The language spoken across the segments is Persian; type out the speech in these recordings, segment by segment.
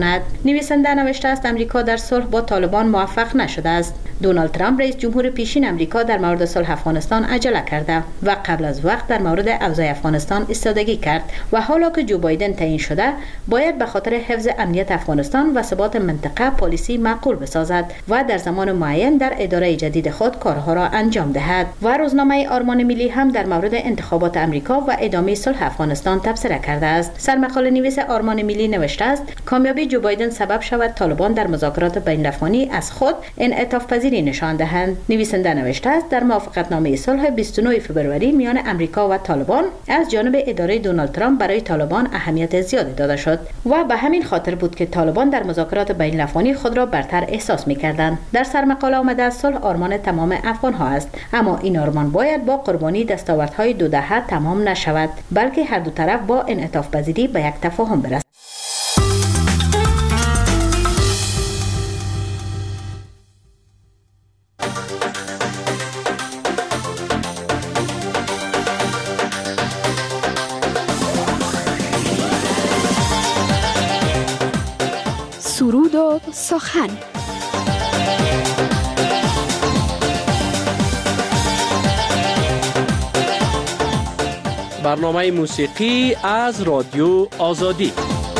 نویسنده نوشته است امریکا در صلح با طالبان موفق نشده است. دونالد ترامپ رئیس جمهور پیشین امریکا در مورد صلح افغانستان عجله کرده و قبل از وقت در مورد اوضاع افغانستان ایستادگی کرد و حالا که جو بایدن تعیین شده باید به خاطر حفظ امنیت افغانستان و ثبات منطقه پالیسی معقول بسازد و در زمان معین در اداره جدید خود کارها را انجام دهد. و روزنامه آرمان ملی هم در مورد انتخابات امریکا و ادامه صلح افغانستان تبصره کرده است. سرمقاله نویس آرمان ملی نوشته است کامیابی جو بایدن سبب شود طالبان در مذاکرات بین‌الافغانی از خود انعطاف پذیری نشان دهند. نویسنده نوشته است در موافقتنامه صلح 29 فوریه میان امریکا و طالبان از جانب اداره دونالد ترامپ برای طالبان اهمیت زیادی داده شد و به همین خاطر بود که طالبان در مذاکرات بین‌الافغانی خود را برتر احساس می‌کردند. در سرمقاله آمده است صلح آرمان تمام افغان‌ها است، اما این آرمان باید با قربانی دستاوردهای دو دهه تمام نشود، بلکه هر دو طرف با انعطاف پذیری به یک تفاهم برسند. سرود و سخن. برنامه موسیقی از رادیو آزادی.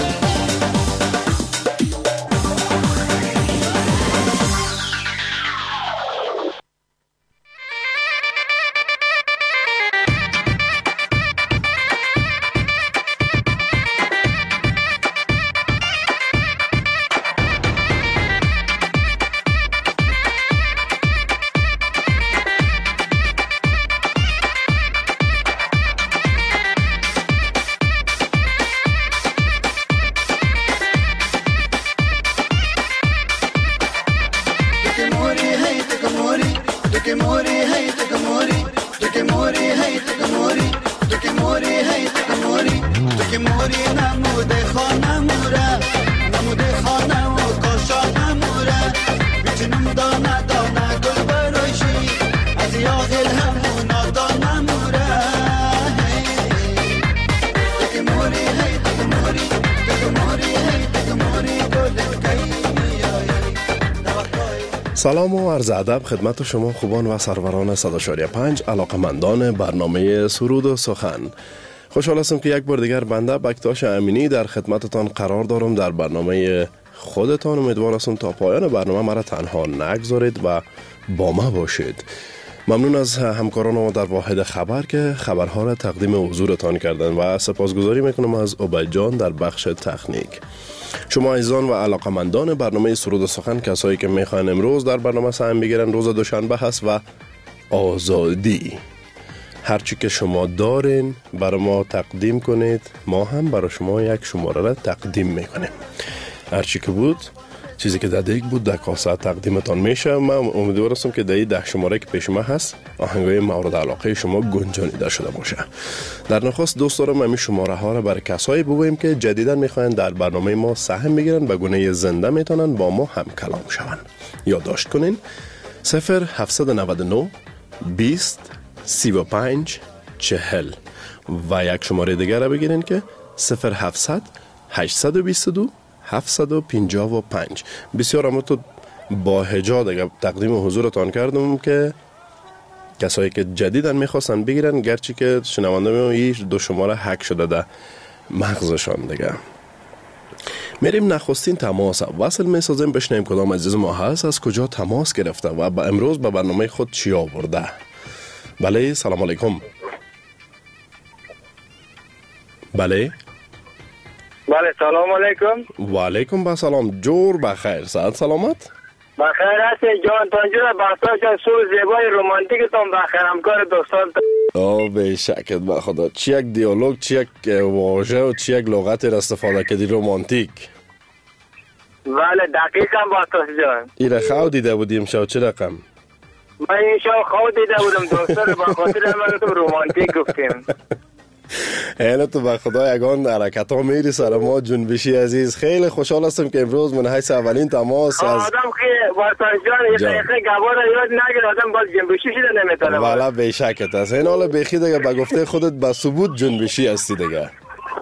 سلام و عرض ادب خدمت شما خوبان و سروران 104.5 علاقمندان برنامه سرود و سخن. خوشحال هستم که یک بار دیگر بنده بکتاش امینی در خدمتتان قرار دارم در برنامه خودتان. امیدوار هستم تا پایان برنامه مرا تنها نگذارید و با ما باشید. ممنون از همکاران ما در واحد خبر که خبرها را تقدیم حضورتان کردند و سپاسگزاری میکنم از عبید جان در بخش تکنیک. شما عزیزان و علاقمندان برنامه سرود و سخن، کسایی که میخواین امروز در برنامه سهم بگیرن، روز دوشنبه هست و آزادی. هرچی که شما دارین برای ما تقدیم کنید، ما هم برای شما یک شماره را تقدیم میکنیم. هرچی که بود، چیزی که در دیگ بود در کاسه تقدیمتان میشه. من امیدوار هستم که در 10 شماره که پیش ما هست آهنگای مورد علاقه شما گنجانیده شده باشه. در نخست دوست دارم همین شماره ها را برای کسایی بگویم که جدیداً میخواین در برنامه ما سهم بگیرن، به گونه زنده میتونن با ما هم کلام شون. یادداشت کنین 0799 20 35 40 و یک شماره دیگر را بگیرین که 0700 822 755. بسیار همونطور با حجا تقدیم حضورتان کردم که کسایی که جدیدن میخواستن بگیرن، گرچه که شنونده میگم دو شماره هک شده در مغزشان دیگه. میریم نخستین تماس وصل میسازیم، بشنیم کدام عزیز ما هست، از کجا تماس گرفته و امروز به برنامه خود چی آورده. بله، سلام علیکم. بله بله، سلام علیکم. و علیکم با سلام. جور بخیر، صحت سلامت؟ بخیر هستی جان تانجور بختا جان، سور زیبای رومانتیکتون بخیر، همکار دوستان. به شکت به خدا. چی یک دیالوگ، چی یک واژه و چی یک لغت را استفاده کردی رومانتیک؟ بله دقیقا بختا جان. ایره خواهد دیده بودیم شو چه رقم؟ من این شو خواهد دیده بودم دوستان، با خاطر من تو رومانتیک گفتیم. اینه تو به خدا یگان حرکت ها میری سر ما جنبشی عزیز. خیلی خوشحال هستم که امروز من حیث اولین تماس از آدم که واسه جان یه دقیقه گوار یاد نگیر آدم باز جنبشی شده نمیتونه. والا به شکت است. این حالا بخی دیگه به گفته خودت به ثبوت جنبشی هستی دیگه.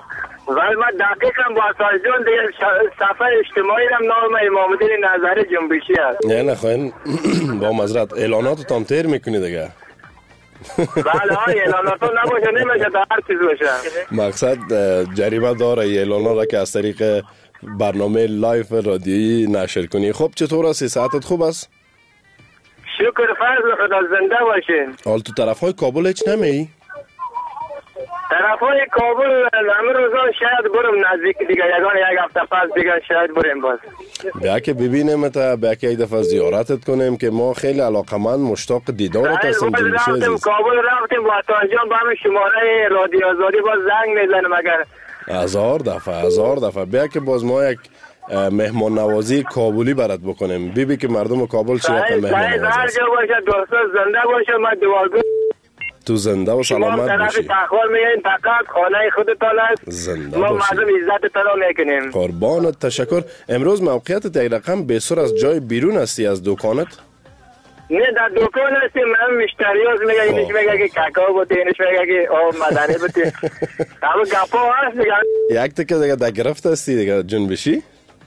ولی من دقیقا با سازجان دیگه صفحه اجتماعی هم نام امام الدین نظری جنبشی هست. نه خواهین با معذرت اعلانات تام تیر میکنی دیگه. بله های اعلانات نباشه نمیشه در هر چیز باشه. مقصد جریمه داره اعلانات را که از طریق برنامه لایف رادیویی نشر کنی. خب چطور است؟ صحتت خوب است؟ شکر فضل خدا زنده باشین. حال تو طرف های کابل هیچ نمی؟ طرف های کابل همه روزا شاید برم نزدیک دیگه یک هفته پس دیگه شاید بریم باز. بیا که ببینیم تا بیا که یک دفعه زیارتت کنیم که ما خیلی علاقمند مشتاق دیدارت هستیم. رفتیم کابل رفتیم با تانجان با همه شماره رادیو آزادی باز زنگ میزنیم اگر 1000 دفعه بیا که باز ما یک مهمان نوازی کابلی برات بکنیم. ببین که مردم کابل چه رقم مهمان نوازی هر جا باشه دوستا زنده باشه ما دعاگو تو زنده و سلامت باشی. شما تخوال میگین فقط خانه خودتان است. زنده ما باشی. مردم عزت ترا میکنیم. قربانت تشکر. امروز موقعیتت یک رقم بسر از جای بیرون هستی از دکانت؟ نه در دکان هستیم. من مشتریاز میگه اینش میگه که کاکاو بوده اینش میگه که آب مدنی بوده. همه گپا هست دیگه. یک تکه دیگه در گرفت هستی دیگه جنبشی؟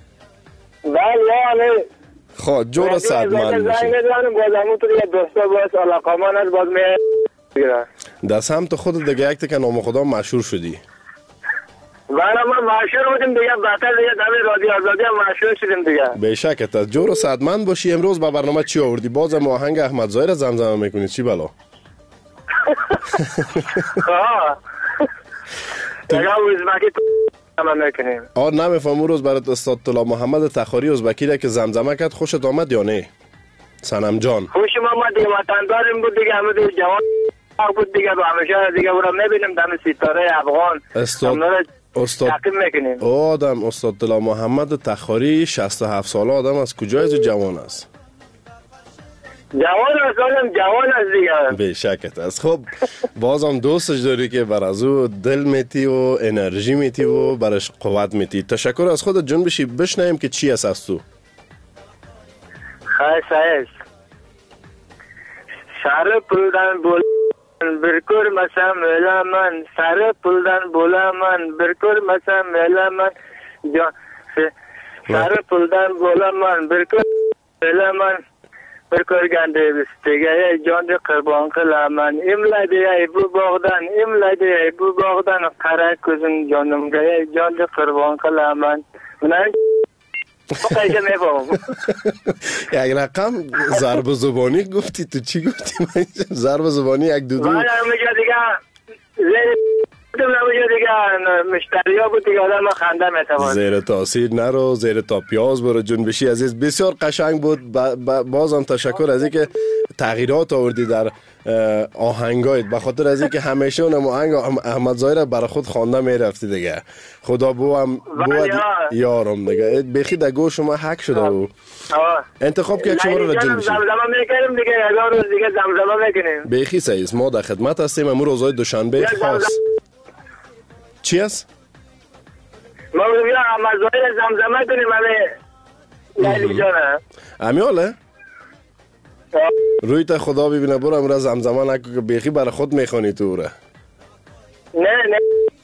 بله. خب جور صدمند بشی. زنگ میزنم باز همون تو دیگه دوستا باز علاقمان هست باز میگه. در سمت خود دیگه یک تکه نام خدا مشهور شدی. بله ما مشهور بودیم دیگه بعد دیگه در رادیو آزادی هم مشهور شدیم دیگه. به شکت از جور صدمند باشی. امروز با برنامه چی آوردی؟ بازم آهنگ احمد ظاهر را زمزمه میکنی چی بلا؟ خواه دیگه ازبکی زمزمه میکنیم. نمیفهم روز برات استاد طلا محمد تخاری ازبکی را که زمزمه کرد خوشت آمد یا نه؟ سنم جان خوش ما دیگه وطنداریم بود دیگه همه دیگه جوان بود دیگه با همیشه دیگه برام میبینیم دم ستاره افغان استاد میکنیم. آدم استاد طلا محمد تخاری 67 ساله آدم از کجا از جوان است؟ جوان است آدم جوان است دیگه. به شکت است. خب بازم دوستش داری که بر از او دل میتی و انرژی میتی و برش قوت میتی. تشکر از خودت جون بشی. بشنیم که چی است از تو. خیلی سر پولدن بول برکور مسم من سر پولدن بولا من برکور مسم من سر پولدن بولا من برکور من برکور گنده بستگه جان قربان کلا من املادی ای بو باغدن قره کزن جانم گه جان قربان کلا من یک رقم ضرب زبانی گفتی. تو چی گفتی؟ ضرب زبانی یک دو من میگه دیگه مشتری ها بود دیگه آدم خنده میتوان. زیر تاثیر نرو، زیر تا پیاز برو جنبشی عزیز. بسیار قشنگ بود. بازم تشکر از اینکه تغییرات آوردی در آهنگایت. به خاطر از اینکه همیشه اون آهنگ احمد ظاهر برای خود خوانده میرفتی دیگه. خدا بو یارم دیگه بخی در گوش شما حک شده و انتخاب که شما رو جنبشی زمزمه میکنیم دیگه. هزار روز دیگه زمزمه میکنیم. بخی سعیز ما در خدمت هستیم. امروز روزهای دوشنبه خاص چی است؟ ما بگیم احمد ظاهر زمزمه کنیم همه لیلی جانه امیاله؟ روی تا خدا ببینه برو امروز زمزمه نکن که بیخی برای خود میخوانی تو ره. نه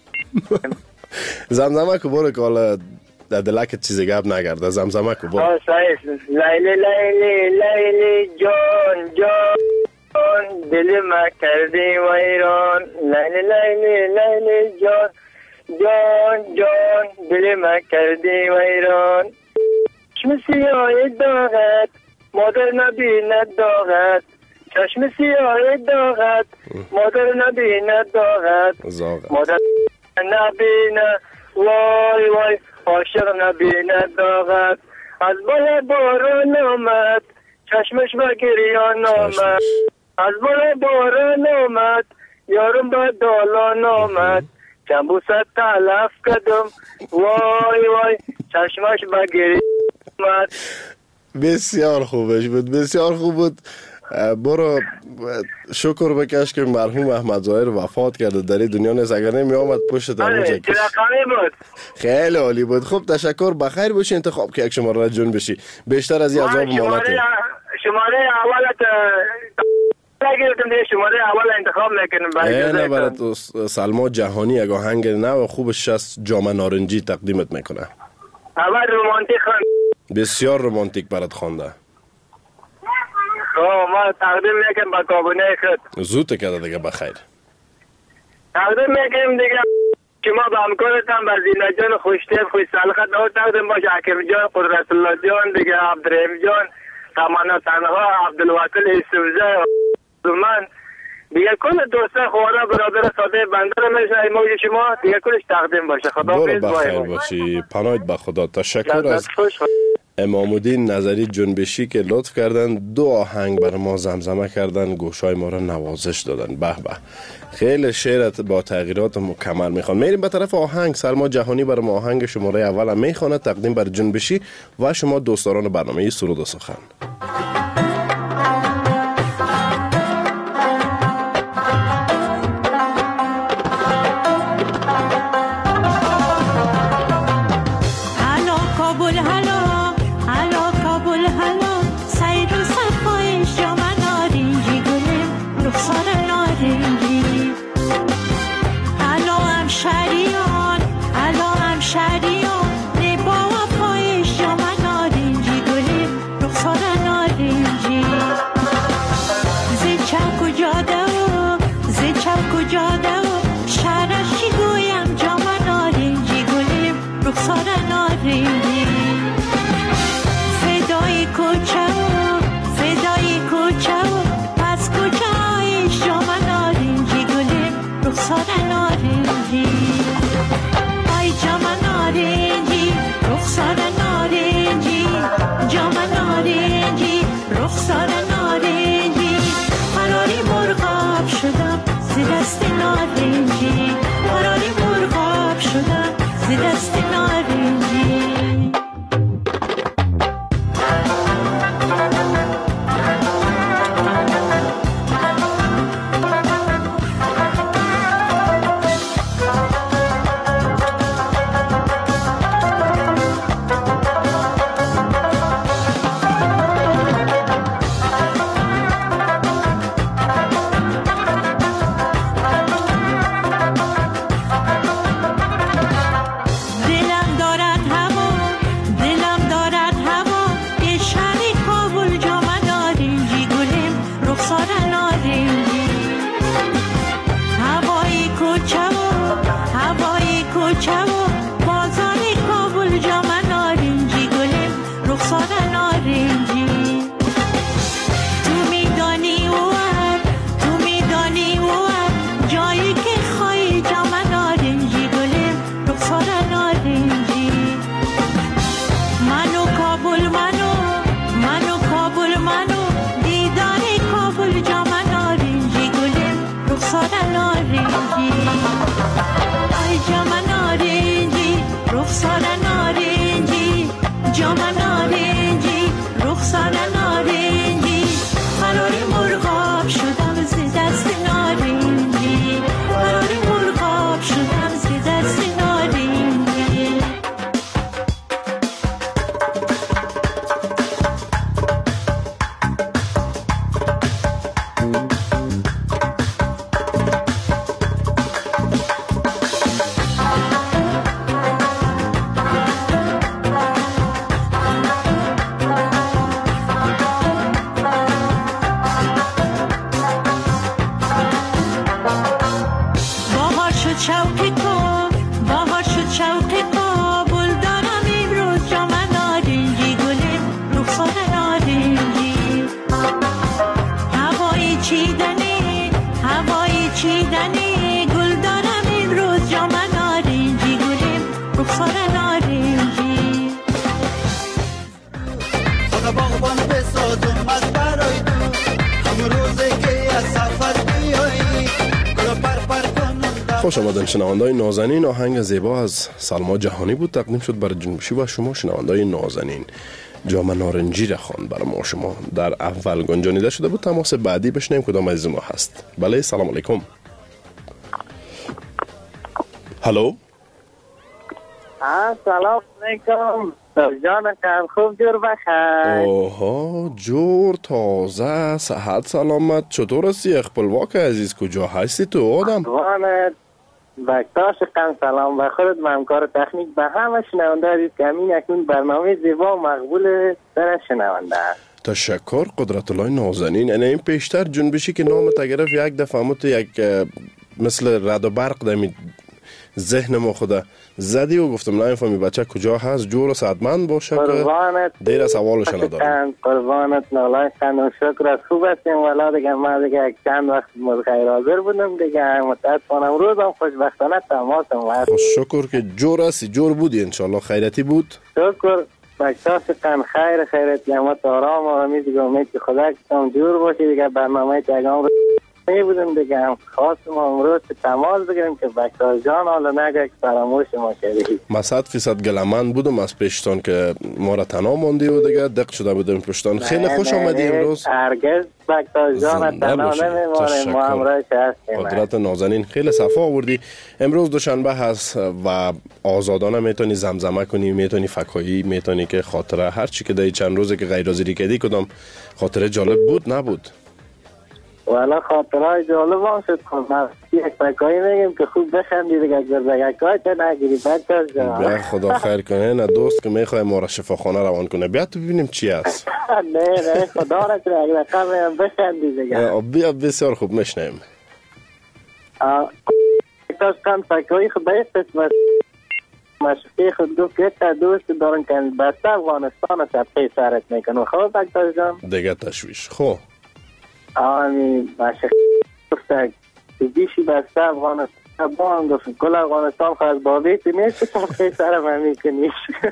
زمزمه که برو که حالا در دلکت چیزی گب نگرده. زمزمه که برو. لیلی لیلی لیلی جان جان دل ما کردی ویران لیلی لیلی لیلی جان جان جان دل ما کردی ویران چشم سیاه داغت مادر نبیند داغت چشم سیاه داغت مادر نبیند داغت مادر نبیند وای وای عاشق نبیند داغت از بالا باران آمد چشمش با گریان آمد از بالا باران آمد یارم با دالان آمد چنبوست تلف کدم وای وای چشمش با گریان آمد. بسیار خوبش بود. بسیار خوب بود. برو شکر بکش که مرحوم احمد ظاهر وفات کرده در این دنیا نیست. اگر نمی آمد پشت آره چه رقمی بود. خیلی عالی بود. خب تشکر. بخیر باشی. انتخاب که یک شماره جون بشی. بیشتر از این عذاب مالت. شماره اولت نگیرتم دیگه شماره اول انتخاب نکنیم. نه برای سلما جهانی یک آهنگ نو خوبش از جام نارنجی تقدیمت میکنه. اول رومانتیک خواند. بسیار رومانتیک برات خوانده. ما تقدیم میکنیم با کابونه خود. زود کرده دیگه بخیر. تقدیم میکنیم دیگه شما با همکارتان بر زینه جان خوشتیب خوش سلخت دو تقدیم باشه حکیم جان قدرت الله جان دیگه عبدالرحیم جان تمانا تنها عبدالوکیل یوسفزی من دیگه کل دوستان خوارا برادر ساده بنده رو میشه ایموج شما دیگه کلش تقدیم باشه. خدا برو بخیر باشی. پناهت به خدا. تشکر از امام الدین نظری جنبشی که لطف کردن 2 آهنگ بر ما زمزمه کردن، گوشای ما را نوازش دادن. به به خیلی شعرت با تغییرات مکمل میخوان. میریم به طرف آهنگ. سلما جهانی بر ما آهنگ شماره اول میخواند تقدیم بر جنبشی و شما دوستداران برنامه سرود و سخن. خوش آمدن شنوندای نازنین. آهنگ زیبا از سلما جهانی بود تقدیم شد برای جنبشی و شما شنوندای نازنین. جام نارنجی را خواند برای ما شما در اول گنجانیده شده بود. تماس بعدی بشنیم کدام عزیز ما هست. بله سلام علیکم. هلو. سلام علیکم. بکتاش جان کم خوب جور بخیر. اوها جور تازه صحت سلامت. چطور هستی اخپلواک عزیز؟ کجا هستی تو آدم؟ وانت بکتاش کم سلام به خودت و همکار تکنیک به همه شنونده عزیز که همین اکنون برنامه زیبا و مقبول در شنونده است. تشکر قدرت الله نازنین. این پیشتر جنبشی که نامت گرفت یک دفعه مت یک مثل رد و برق دمی ذهن ما خدا زدی و گفتم نه فهمی بچه کجا هست جور و صحتمند باشه که دیر سوالش ندارم. قربانت نالای خند و شکر از خوب هستیم والا دیگه ما دیگه چند وقت مدخیر حاضر بودم دیگه متاسفانه روزم خوشبختانه تماسم هست. خوش شکر که جور هستی. جور بودی انشالله خیرتی بود. شکر بکتاش کن خیرتی همت آرام و امید دیگه امید که خدا کتام جور باشی دیگه برنامه تگام رو بودم دیگه هم خواستم امروز تماس بگیرم که بکتاش جان حالا نگه که فراموش ما شدی. ما 100% گلمند بودم از پیشتان که ما را تنها ماندی و دیگه دق شده بودم پشتان. خیلی خوش آمدی امروز. هرگز بکتاش جان تنها نمیمانه ما همراهش هستیم. قدرت نازنین خیلی صفا آوردی. امروز دوشنبه هست و آزادانه میتونی زمزمه کنی، میتونی فکایی، میتونی که خاطره هر چی که در چند روزه که غیر حاضری کردی کدام خاطره جالب بود نبود؟ والا خاطرهای جالب هم شد. یک فکایی میگیم که خوب بخندی دیگه گردگکای تا نگیری بکتاش جان. بیا خدا خیر کنه. نه دوست که میخواه ما را شفاخانه روان کنه. بیا تو ببینیم چی هست. نه خدا را کنه اگر رقم بخندی دیگه. بیا بسیار خوب میشنیم. بکتاش کن فکایی خود به قسمت مشقی خود گفت که تا دوست دارن که بسته افغانستان سبقی سرت میکنه. خوب بکتاش جان دیگه تشویش خوب آمی مشقی گفت که بیشی بسته افغانستان با هم گفت کل افغانستان خواهد بابیتی نیست که سبقی سرم هم میکنیش.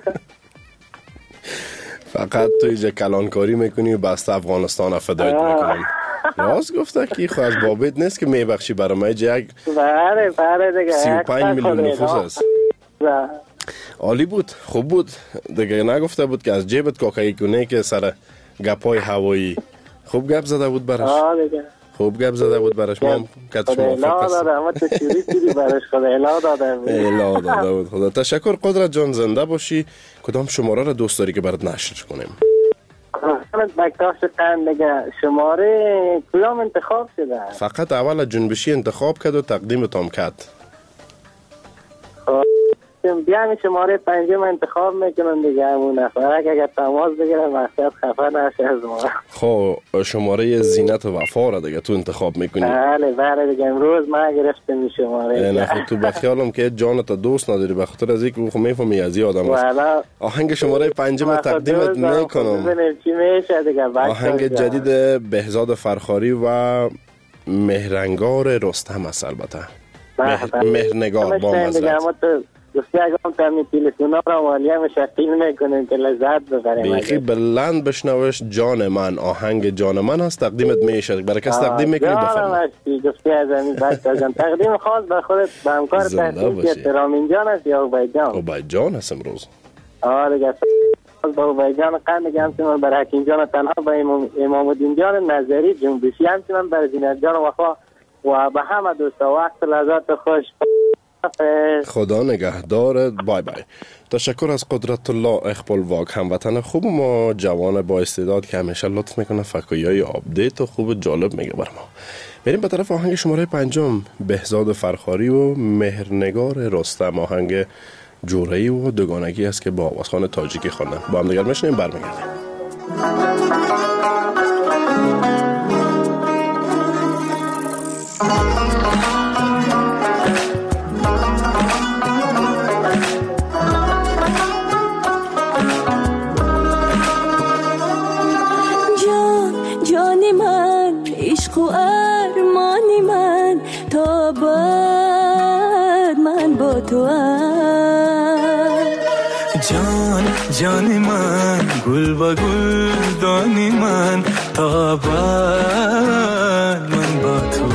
فقط تو ایجا کلانکاری میکنی و بسته افغانستان را فدایت میکنم. راست گفته که خواهد بابیت نیست که میبخشی برای ما یک بله دیگه 35 میلیون نفوس است. عالی بود خوب بود دیگه. نگفته بود که از جیبت کاکایی کنه که سر گپای هوایی خوب گپ زده بود برش. خوب گپ زده بود برش. ما کتش موافق هستیم. اما تو چیزی برش خدا الا داده بود. خدا تشکر. قدرت جان زنده باشی. کدام شماره را دوست داری که برات نشر کنیم؟ بکتاش قند دیگه شماره کدام انتخاب شده؟ فقط اول جنبشی انتخاب کرد و تقدیم تام کرد. بیانی شماره 5 انتخاب میکنم دیگه همونه. اگر تماس بگیرم مقصد خفه نشه از ما. خب شماره زینت و وفا را دیگه تو انتخاب میکنی؟ بله دیگه امروز ما گرفتم این شماره. نه تو بخیالم که جانت دوست نداری به خاطر از اینکه خب میفهمی از این آدم است. آهنگ شماره 5 تقدیمت میکنم. آهنگ جدید بهزاد فرخاری و مهرنگار رستم است. البته مهرنگار با مزرعت دوستی اگرم تامی تیلسونا را والی هم شکیل میکنیم که لذت ببریم. بیخی بلند بشنوش. جان من آهنگ جان من هست. تقدیمت میشه برای کس تقدیم میکنی بفرما. دوستی از همین بکتاش جان تقدیم خاص به خودت به همکار تحقیق احترامین جان است یا عبید جان؟ عبید جان هست امروز. دیگه با عبید جان قند دیگه همچنان برای حکیم جان تنها با امام الدین جان نظری جنبشی همچنان برای زینت جان وفا و به همه دوستا وقت لذت خوش. خدا نگهدارت. بای بای. تشکر از قدرت الله اخپلواک هموطن خوب ما جوان با استعداد که همیشه لطف میکنه فکایای آپدیت و خوب جالب میگه بر ما. بریم به طرف آهنگ شماره 5 بهزاد فرخاری و مهرنگار رستم. آهنگ جوره‌ای و دوگانگی است که با آوازخوان تاجیکی خواندن. با هم دیگر میشنیم برمیگردیم. جان من عشق و ارمان من تا بعد من با تو جان من گل با گل دانی من تا بعد من با تو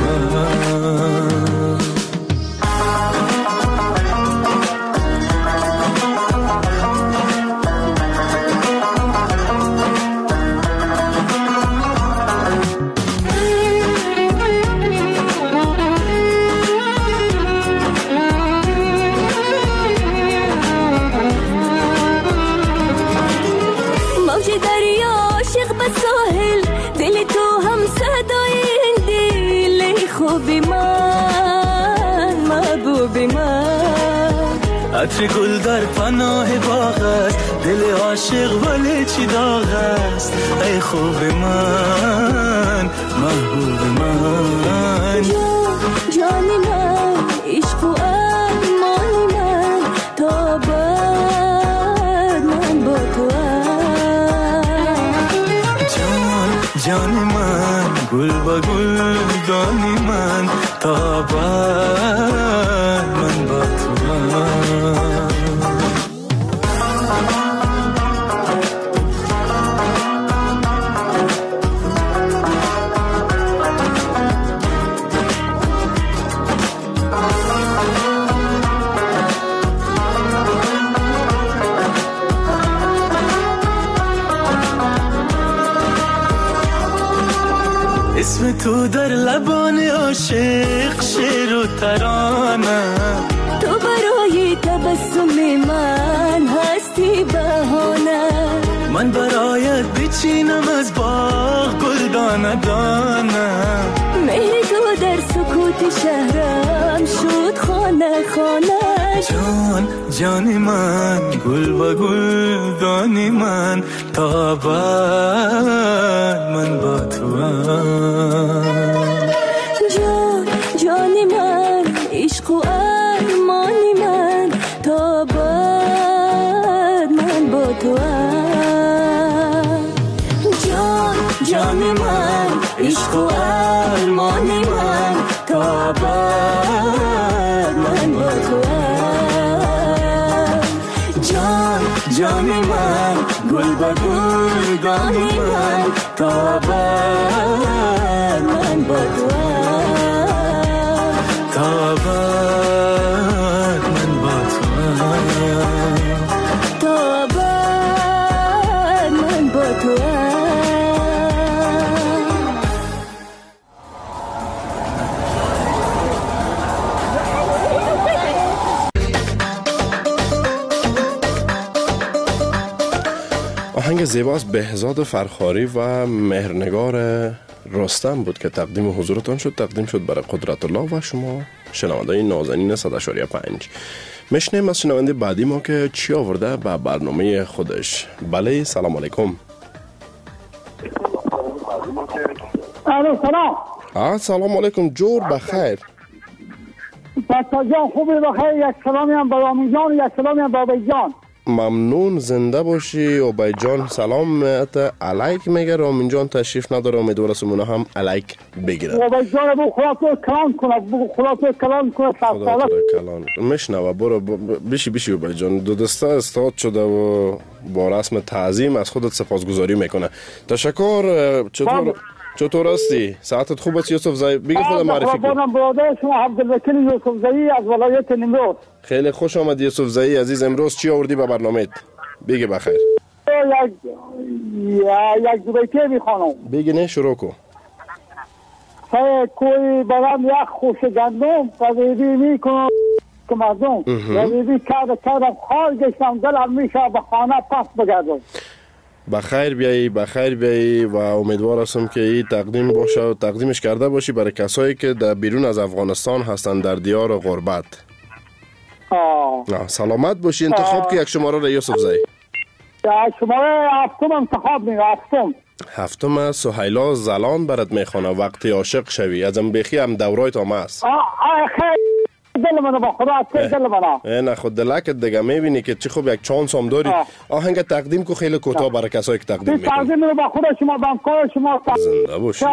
موج دریا عاشق به ساحل، دل تو هم صدای این دل خوب من، محبوب من. عطر گل در پناه باغ است، دل عاشق ولی چی داغ است، ای خوب من، محبوب من. جان من، عشق و ارمان من، تا بعد من با تو جان من، گل با گل دانی من، تا بعد من با تو اسم تو در لبان عاشق شعر و ترانه، تو برای تبسم من هستی بهانه، من برایت بچینم از باغ گل دانه دانه، مهر تو در سکوت شهرم شد خانه خانه. جان من، گل و گل دانی من، تا بعد من با تو جان من، عشق و ارمان من، تا بعد من با تو جان من، عشق و ارمان من، تا بعد من با تو جان من، گل با گل دانی من، تا بعد من با تو تا بعد من با تو تا بعد من با تو. آهنگ زیباست بهزاد فرخاری و مهرنگار رستم بود که تقدیم حضورتان شد، تقدیم شد برای قدرت الله و شما شنونده نازنین 100.5. میشنیم از شنونده بعدی ما که چی آورده به برنامه خودش. بله، سلام علیکم. سلام. سلام علیکم، جور بخیر. بچه جان خوبی بخیر، یک سلامی هم با رامین جان، یک سلامی هم با عبی جان. ممنون، زنده باشی. عبی جان سلام علیک میگه، رامین جان تشریف نداره، امیدوارم اونا هم علیک بگیره. عبی جان بو خلاصو کلام کنه، بو خلاصو کلام کنه. خدا کلام میشنوه. برو بیشی عبی جان، دو دسته استاد شده و با رسم تعظیم از خودت سپاسگزاری میکنه. تشکر. چطور هستی؟ ساعتت خوب است یوسف زایی؟ بگی خود معرفی کن. من برادر شما عبدالوکیل یوسف زایی از ولایت نیمروز. خیلی خوش آمد یوسف زایی عزیز. امروز چی آوردی به برنامه‌ت؟ بگی بخیر. یک دو بیتی میخوانم. بگی نه، شروع کن. کوی برام یک خوش گندم قضیبی میکنم که مردم قضیبی کردم خال گشتم دلم میشه به خانه پس بگردم. بخیر بیایی و امیدوار هستم که این تقدیم باشه و تقدیمش کرده باشی برای کسایی که در بیرون از افغانستان هستن در دیار غربت. سلامت باشی. انتخاب که یک شماره را یوسف زایی. شماره هفتم انتخاب میره. هفتم سهیلا زلان برات میخوانه وقتی عاشق شوی. ازم بخی هم دورایت هم هست. خیلی دل منو با خدا دل منو. نه خود دلکت دیگه میبینی که چی خوب یک چانس هم داری. آهنگ تقدیم کو خیلی کوتاه برای کسایی که تقدیم میکنن. تقدیم رو با خدا شما بامکار شما زنده باشی.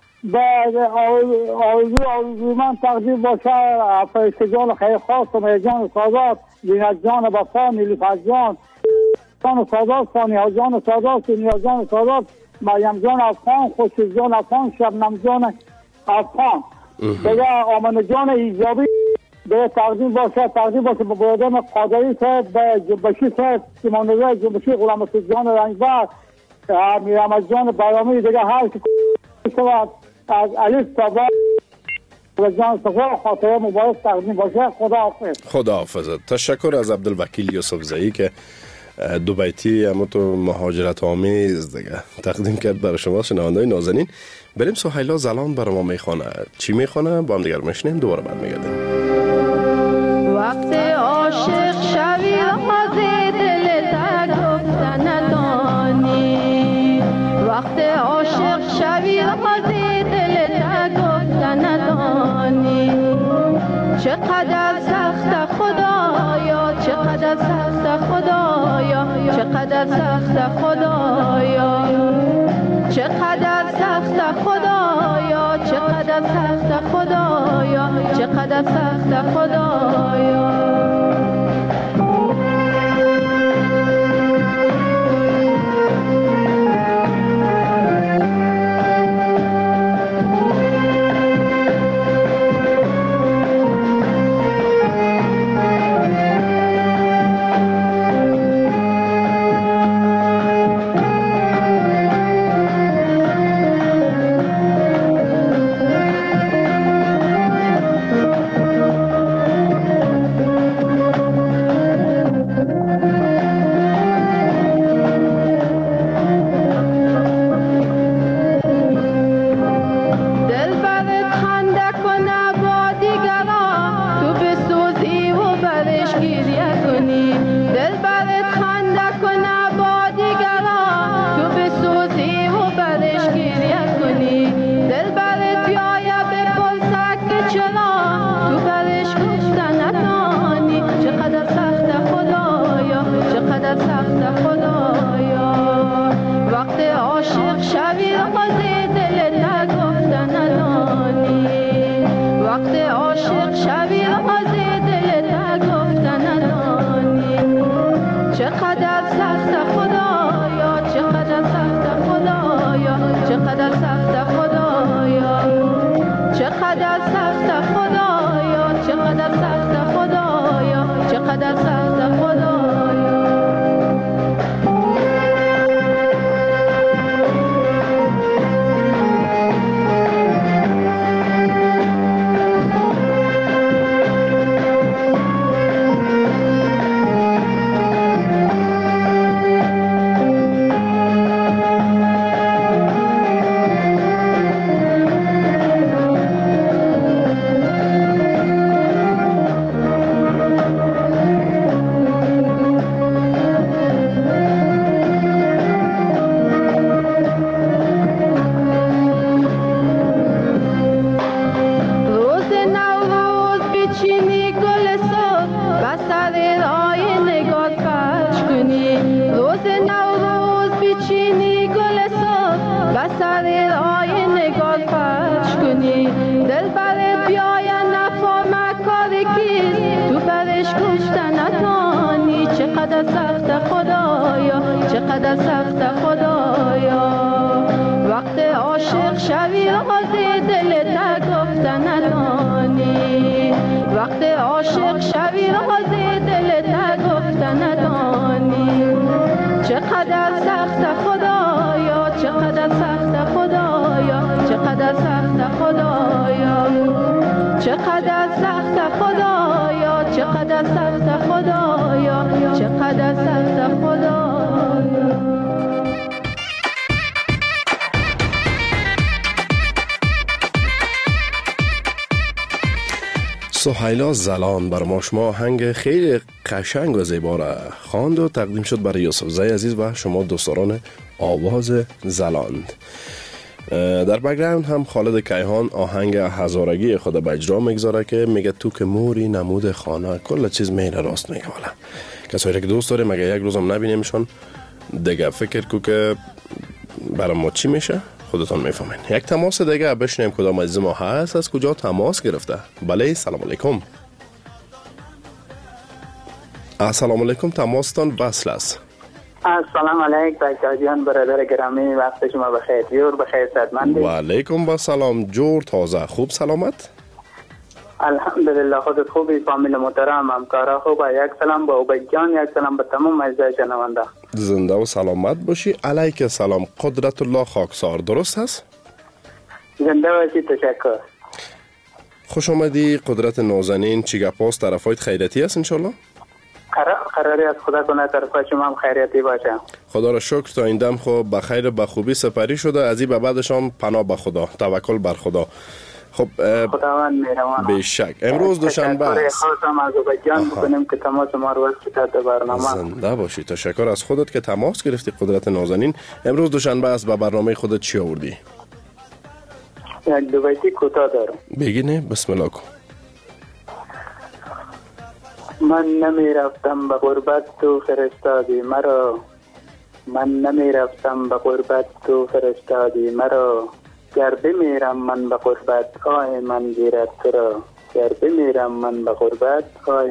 آرزو من تقدیم باشه فرشتگان خیلی خاص و میجان سادات، زینت جان وفا، نیلوفر جان سادات، ثانیه جان سادات، سینیا جان سادات، مریم جان افغان، خوشیز جان افغان، شبنم جان افغان، دیگه آمن جان ایجابی به تقدیم باشه به برادرم قادری صاحب، به جنبشی صاحب سیمانوی، جنبشی غلام جان رنگبر، میرم جان برامی، دیگه هر که شود از علیف تابا و جان صفا خاطره مبارک تقدیم باشه. خدا حافظ. تشکر از عبدالوکیل یوسف زایی که دو بیتی اما تو مهاجرت آمیز دیگه تقدیم کرد برای شما شنونده‌های نازنین. بریم سهیلا زلان برای ما میخونه. چی میخونه با هم دیگر میشنیم، دوباره بعد میگردیم. وقت عاشق شوی راز دل تا گفتن ندانی، وقت عاشق شوی راز دل تا گفتن ندانی، چقدر سخت خدایا، چقدر سخت خدایا، چقدر سخت خدایا، چقدر سخت خدایا، چقدر سخت خدایا، چقدر سخت خدایا. سهیلا زلان بر ما شما آهنگ خیلی قشنگ و زیبا را خواند و تقدیم شد برای یوسفزای عزیز و شما دوستان آواز زلاند. در بک‌گراند هم خالد کیهان آهنگ هزارگی خود به اجرا میگذاره که میگه تو که موری نمود خانه کل چیز میره راست میگه. والا کسایی که دوست داره مگه یک روزم نبینیمشون دیگه فکر کو که برای ما چی میشه خودتان میفهمین. یک تماس دیگه بشنیم کدام عزیز ما هست، از کجا تماس گرفته. بله سلام علیکم. السلام علیکم، تماستان وصل است. السلام علیکم بچه‌جان، برادر گرامی، وقت شما بخیر. جور بخیر صحتمند. و علیکم و سلام. جور تازه خوب سلامت؟ الحمدلله. خودت خوبی؟ فامیل محترم، همکارا خوبه؟ یک سلام به عبید جان، یک سلام به تمام عزیزان شنونده. زنده و سلامت باشی. علیک سلام. قدرت الله خاکسار درست هست؟ زنده باشی. تشکر. خوش آمدی قدرت نازنین. چی گپ است؟ طرفایت خیرتی است انشالله؟ قراری از خدا کنه طرف شما هم خیریتی باشه. خدا را شکر تا این دم خب بخیر به خوبی سپری شده، از این به بعدش هم پناه به خدا، توکل بر خدا. خب خداوند مهربان. بیشک امروز دوشنبه است. خواستم از اوبجان بکنیم که تماس ما رو وصل کرد به برنامه. زنده باشی. تشکر از خودت که تماس گرفتی قدرت نازنین. امروز دوشنبه است، به برنامه خودت چی آوردی؟ یک دو بیتی کوتاه دارم. بگینه بسم الله کن. من نمی رفتم به غربت تو فرستادی مرا، من نمی رفتم به غربت تو فرستادی مرا، گر بمیرم من به غربت آه من گیرد تو را، گر بمیرم من به غربت آه.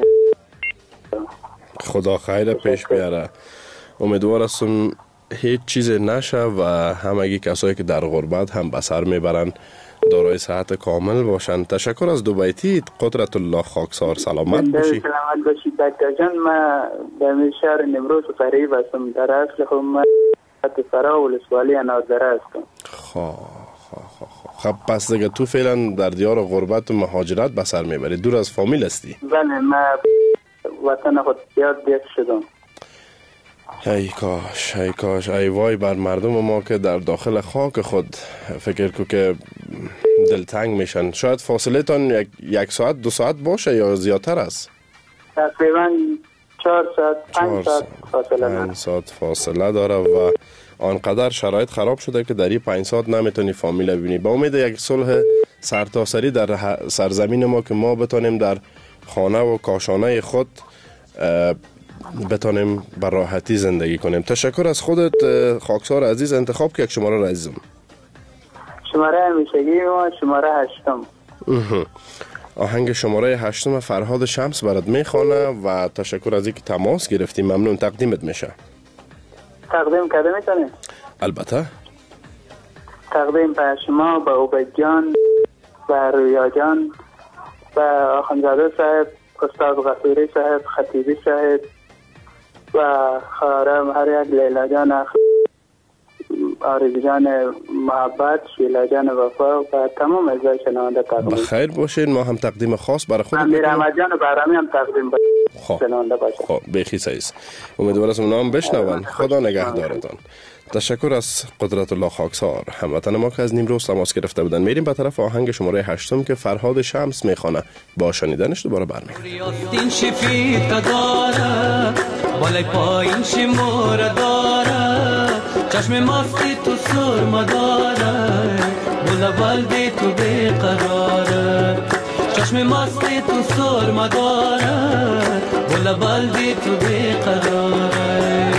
خدا خیر پیش بیاره. امیدوار هستم هیچ چیز نشه و همگی کسایی که در غربت هم به سر میبرن دارای صحت کامل باشن. تشکر از دو بیتی. قدرت الله خاکسار سلامت باشی. سلامت باشی دکتر جان. من در شهر نمروز قریب هستم. در اصل خب من فرا ولسوالی انادره هستم. خب پس دیگه تو فعلا در دیار غربت و مهاجرت به سر میبری، دور از فامیل هستی؟ بله من وطن خود زیاد دیت شدم. ای کاش ای کاش ای وای بر مردم ما که در داخل خاک خود فکر کو که دلتنگ میشن. شاید فاصله تان یک ساعت 2 ساعت باشه یا زیادتر است؟ تقریبا 4 ساعت 5 ساعت فاصله 5 ساعت فاصله داره و آنقدر شرایط خراب شده که در این 5 ساعت نمیتونی فامیل ببینی. با امید یک صلح سرتاسری در سرزمین ما که ما بتونیم در خانه و کاشانه خود بتونیم بر راحتی زندگی کنیم. تشکر از خودت خاکسار عزیز. انتخاب که یک شماره را عزیزم. شماره همیشگی ما شماره 8. آهنگ شماره 8 فرهاد شمس برات میخوانه و تشکر از اینکه تماس گرفتی. ممنون. تقدیمت میشه. تقدیم کرده میتونی؟ البته. تقدیم به شما، به اوبید جان، به رویا جان، به آخوندزاده صاحب، استاد غفوری صاحب، خطیبی صاحب و خارم هر یک، لیلا جان، آرزو جان محبت، شیلا جان وفا و تمام اعضای شنونده تقدیم. بخیر باشین. ما هم تقدیم خاص برای خودت امیر احمد جان برامی هم تقدیم شنونده باشه. خب بخی سعیز. امیدوارم نام بشنون. خدا نگهدارتان. تشکر از قدرت الله خاکسار. هموطن ما که از نیمروز تماس گرفته بودن. میریم به طرف آهنگ شماره 8 که فرهاد شمس میخوانه. با شنیدنش دوباره برمیگردیم. این شفیت داره بالای پایین شماره داره، چشم ماستی تو سرما داره، بلبل تو بیقراره، چشم ماستی تو سرما داره، بلبل تو بیقراره.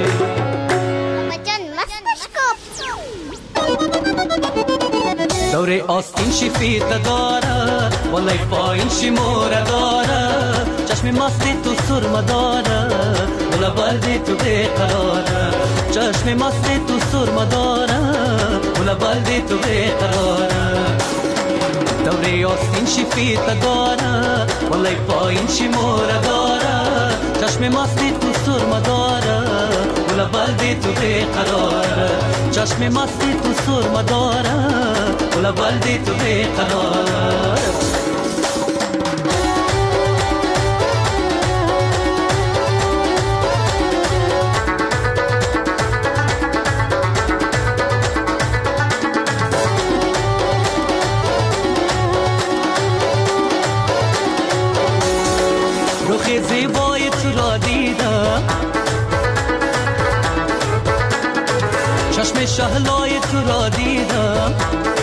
دوره آستین شفیت داره بالای پایین شماره داره، چشم ماستی تو سرما داره، بلبل تو بیقراره، چشم ماستی تو سرما داره، بلبل تو بیقراره. دوره آستین شفیت داره بالای پایین شماره داره، چشم ماستی تو سرما داره، بلبل تو بیقراره، چشم ماستی تو سرما داره، بلبل تو بیقراره. رخ زیبای تو را دیدم، چشم شهلای تو را دیدم،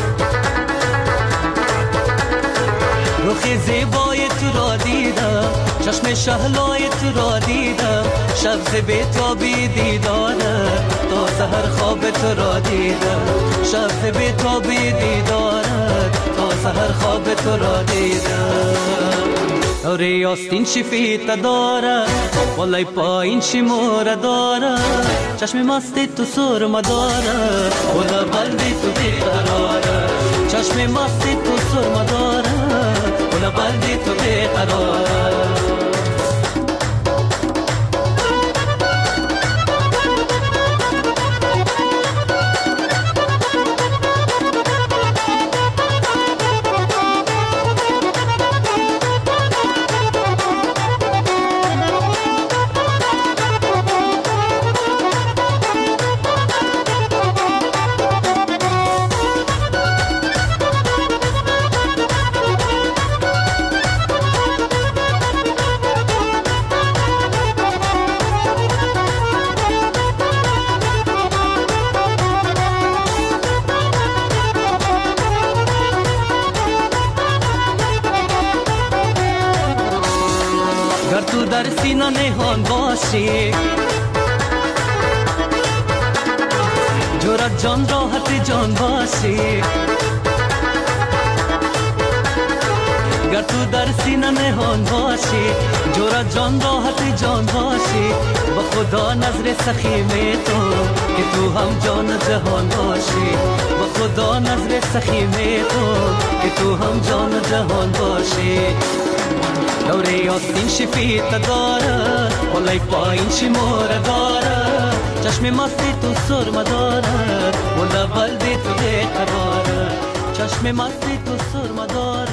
رخ زیبای تو را دیدم، چشم شهلای تو را دیدم، شب ز بیتابی دیداره، تا سحر خواب تو را دیدم، شب ز بیتابی دیداره، تا سحر خواب تو را دیدم. دوره آستین شفیت داره بالای پایین شماره داره، چشم ماستی تو سرما داره، بلبل تو بیقراره، چشم ماستی تو سرما داره، بلبل تو بیقراره. در سینه نهان باشی جرأت جان راحت جان باشی گر تو در سینه نهان باشی جرأت جان راحت جان باشی با خدا نظر سخیم تو که تو هم جان جهان باشی با خدا نظر سخیم تو که تو هم جان جهان باشی دوره آستین شفیت داره والای پایین شماره داره چشم مستی تو سرما داره ولا بلدی تو دیقه داره چشم مستی تو سرما داره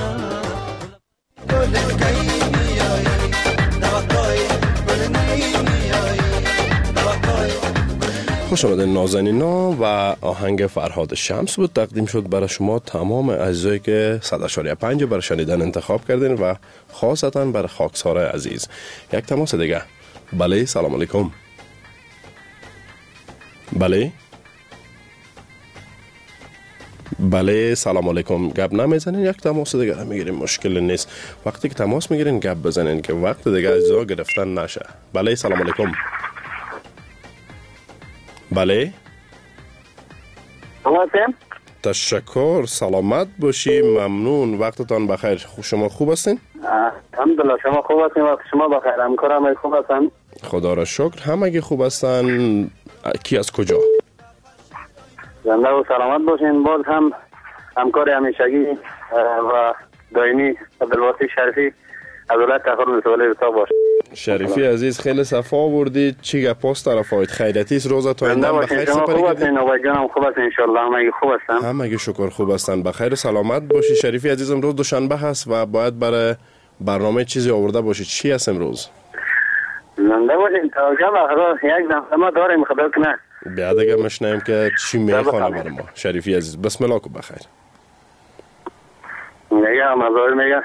خوش آمدین نازنینا و آهنگ فرهاد شمس بود تقدیم شد برای شما تمام عزیزایی که 100.5 برای شنیدن انتخاب کردین و خاصتا برای خاکسار عزیز. یک تماس دیگه. بله سلام علیکم. بله سلام علیکم. گپ نمیزنین یک تماس دیگه میگیریم مشکل نیست. وقتی که تماس میگیرین گپ بزنین که وقت دیگه عزیزا گرفتن نشه. بله سلام علیکم. بله تشکر سلامت باشی ممنون وقتتان بخیر شما خوب هستین؟ الحمدلله شما خوب هستین وقت شما بخیر همکارم خوب هستن خدا را شکر همگی خوب هستن کی از کجا؟ زنده و سلامت باشین باز هم همکار همیشگی و دائمی عبدالواسی شریفی از ولایت تخار مسئولی رتا باش شریفی عزیز خیلی صفا آوردی چی گپاس طرفایت خیرتی است روزا تو ایندم بخیر سپری کردین آقای جانم خوب هستین انشالله همگی خوب هستن همگی شکر خوب هستن بخیر سلامت باشی شریفی عزیز امروز دوشنبه هست و باید برای برنامه چیزی آورده باشی چی هست امروز زنده باشین تا جمع یک دمدمه داریم خدا کنه بیا دیگه مشنیم که چی میخوانه برای ما شریفی عزیز بسم الله کو بخیر میگه مزار میگه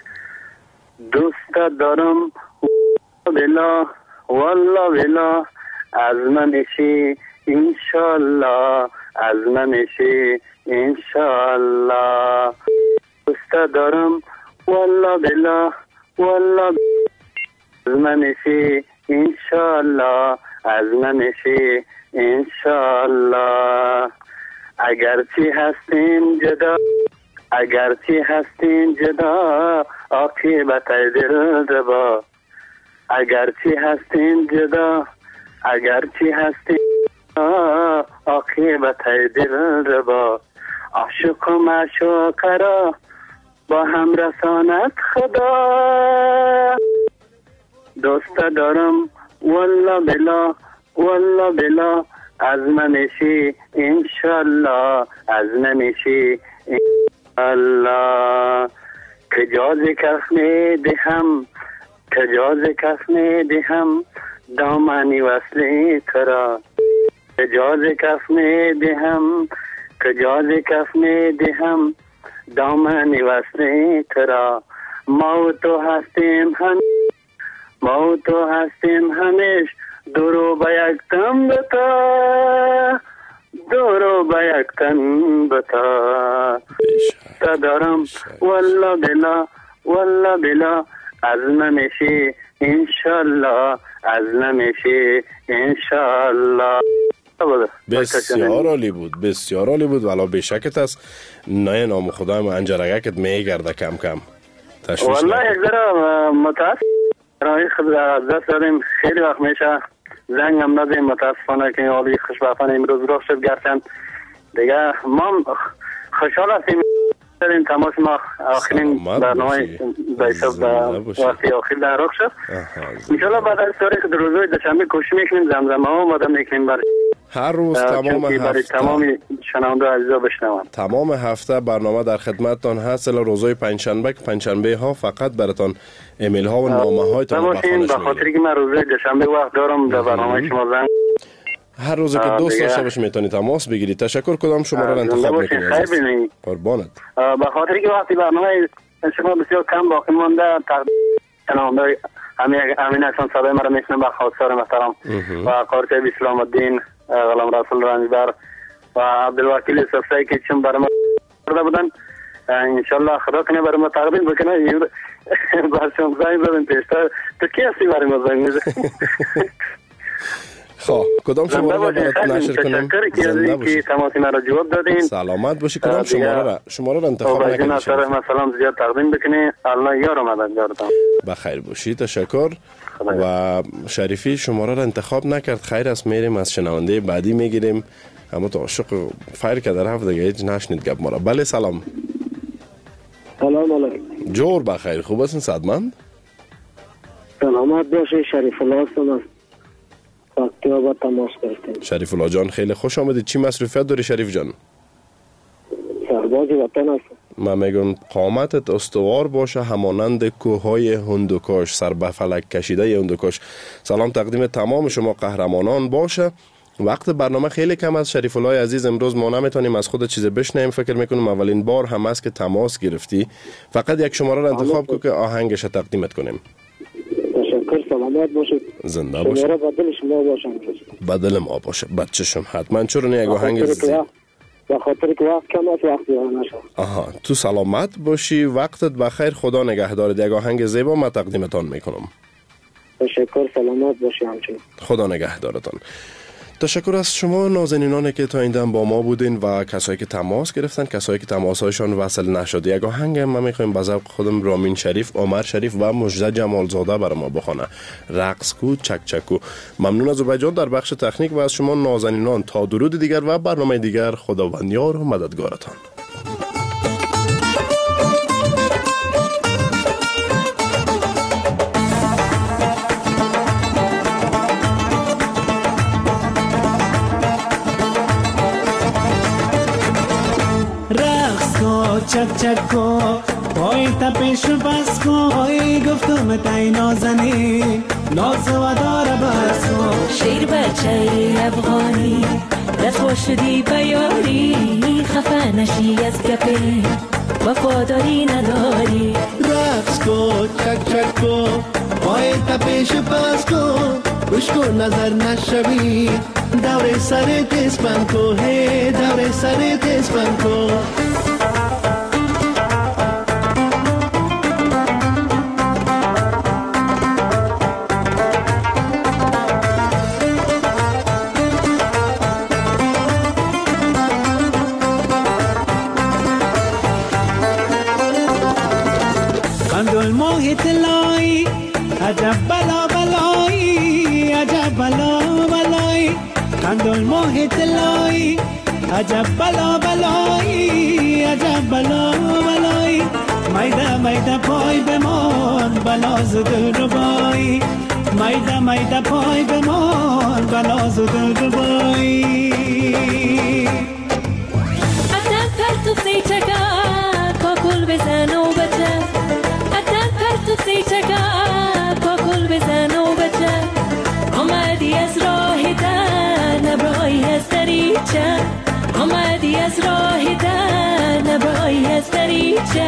دوست دارم بلا والله بلا از منشی انشالله از منشی انشالله دوست دارم والله بلا والله از منشی انشالله از منشی انشالله اگرچه هستیم جدا اگرچه هستیم جدا عاقبت دل ربا اگرچه هستیم جدا اگرچه هستیم عاقبت دل ربا عاشق و معشوق را با هم رساند خدا دوست دارم والله بلا والله بلا از منشی انشالله از منشی انشالله که جاز کف می دهم که جاز کف می دهم دامنی وصل ترا که جاز کف می دهم که جاز کف می دهم دامنی وصل ترا ما و تو هستیم هم ما و تو هستیم همیش دورو با یک تن بتا دورو با یک تن بتا دارم والله بلا والله بلا از نمیشی انشالله از نمیشی انشالله بسیار عالی بود بسیار عالی بود ولی بشکت است نه نام خدا ما انجرگکت میگرده کم کم والله یک ذره متاسف رای خود دست داریم خیلی وقت میشه زنگم ندیم متاسفانه که حالی خوشبختانه امروز راه شد گرفتن دیگه ما خوشحال هستیم داریم تماس ما آخرین برنامه بایساب وقتی آخر در راه شد انشالله بعد از تاریخ در روزهای دوشنبه کوشش میکنیم زمزمه ها آماده میکنیم برای هر روز تمام هفته برای تمام شنونده عزیزا بشنوند تمام هفته برنامه در خدمتتان هست الی روزهای پنجشنبه که پنجشنبه ها فقط براتون ایمیل ها و نامه هایتان بخوانش میگیم به خاطر که من روزهای دوشنبه وقت دارم در برنامه شما زنگ هر روز که دوست داشته باشی میتونی تماس بگیری تشکر کدام شماره را انتخاب میکنی قربانت به خاطر که وقتی برنامه شما بسیار کم باقی مانده شنونده امین احسان صدای مرا میشنم به خواستار محترم و قارچه اسلام الدین غلام رسول رنجبر و عبدالوکیل صفایی که چون برای ما کرده بودن انشالله خدا کنه برای ما تقدیم بکنه. برشم زنگ بزن پیشتر. تو کی هستی برای ما زنگ بزن؟ خب کدام شماره را برات نشر کنم؟ زنده باشید. تماسی مرا جواب دادین. سلامت باشی. کدام شماره را انتخاب نکنید؟ ما سلام زیاد تقدیم بکنید. الله یار و مددگارتان. بخیر باشی. تشکر. و شریفی شماره را انتخاب نکرد. خیر است، میریم از شنونده بعدی میگیریم. اما تو عاشق فایر که در هفته دیگه هیچ نشنید گپ ما را. بله سلام. سلام علیکم. جور بخیر. خوب هستین صدمند؟ سلامت باشی. شریف الله هستم. وقتی با تماس گرفتیم. شریف الله جان خیلی خوش آمدید. چی مصروفیت داری شریف جان؟ سرباز وطن هستم. من میگم قامتت استوار باشه همانند کوههای هندوکش، سر به فلک کشیده هندوکش. سلام تقدیم تمام شما قهرمانان باشه. وقت برنامه خیلی کم است شریف الله عزیز. امروز ما نمیتونیم از خود چیز بشنویم. فکر میکنم اولین بار هم است که تماس گرفتی. فقط یک شماره را انتخاب کن که آهنگش تقدیمت کنیم. تشکر. سلامت باشید. زنده باشید. شماره بدل شما باشم. بدل ما باشه. بچه‌شم حتما. چرا نه یک آهنگ به خاطر که وقت کم است وقتی نشه. آها تو سلامت باشی. وقتت بخیر. خدا نگهدارت. یک آهنگ زیبا ما تقدیمتان میکنم. تشکر. سلامت باشی همچنین. خدا نگهدارتان. تشکر از شما نازنینانی که تا این دم با ما بودین و کسایی که تماس گرفتن، کسایی که تماس‌هایشان وصل نشد. یک آهنگ ما می‌خوایم به ذوق خودم رامین شریف، عمر شریف و مجده جمالزاده برای ما بخونه. رقص کو چک چک کو. ممنون از عبیدجان در بخش تکنیک و از شما نازنینان. تا درود دیگر و برنامه دیگر. خداوند یار و مددگارتان. چک چک کو پای تپش بس کو ای گفتم تای نازنی ناز و داره بس کو شیر بچه افغانی رسوا شدی بیاری خفه نشی از گپی وفاداری نداری رقص کو چک چک کو پای تپش بس کو گوش کن نظر نشوی دور سر تسپن کو هی دور سر تسپن کو عجب بلا بلایی عجب بلا بلایی خندون ماه طلایی عجب بلا بلایی عجب بلا بلایی میده میده پای بمان بلاز دل ربایی میده میده پای بمان بلاز دل ربایی اتن پرتو سی چکا کاکل بزن و بچه اتن پرتو سی چکا کاکل بزن و بچه آمدی از راه در نبرای از دریچه آمدی از راه در نبرای از دریچه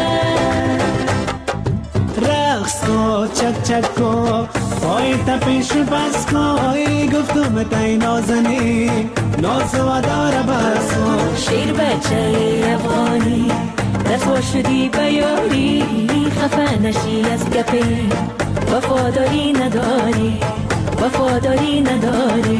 رقص کو چک چک کو پای تپش بس کو ای گفتم تای نازنی ناز و داره بس کو شیر بچه افغانی رسوا شدی بیاری خفه نشی از گپی وفاداری نداری وفاداری نداری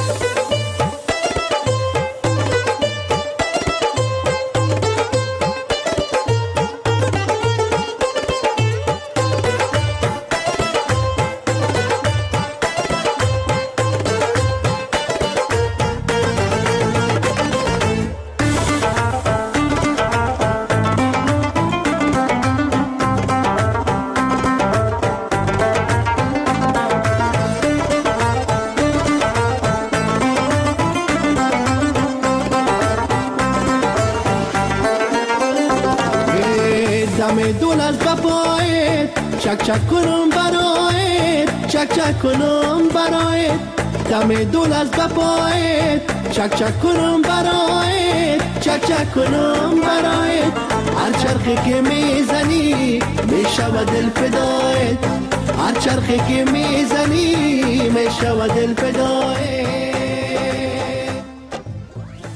چک چک کنم برایت چک چک کنم برایت دم دول از بپایت چک چک کنم برایت چک چک کنم برایت هر چرخی که میزنی میشود دل فدایت هر چرخی که میزنی میشود دل فدایت